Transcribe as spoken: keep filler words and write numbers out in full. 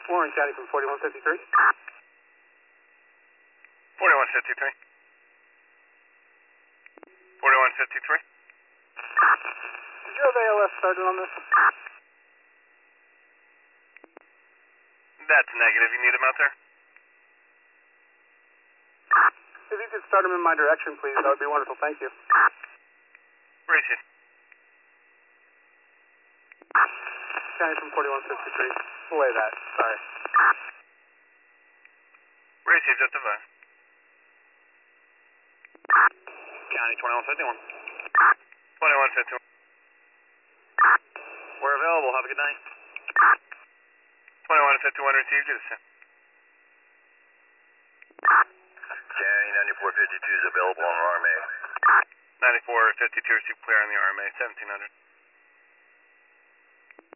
Warren County from forty-one fifty-three. forty-one fifty-three. forty-one fifty-three. Did you have A L S started on this? That's negative. You need him out there? If you could start him in my direction, please, that would be wonderful. Thank you. Received. County from forty-one fifty-three. Away that. Sorry. Received at the van. County twenty-one fifty-one. twenty-one fifty-one. We're available. Have a good night. twenty-one fifty-one received. Good to see. County ninety-four fifty-two is available on R M A. ninety-four fifty-two received clear on the R M A. seventeen hundred.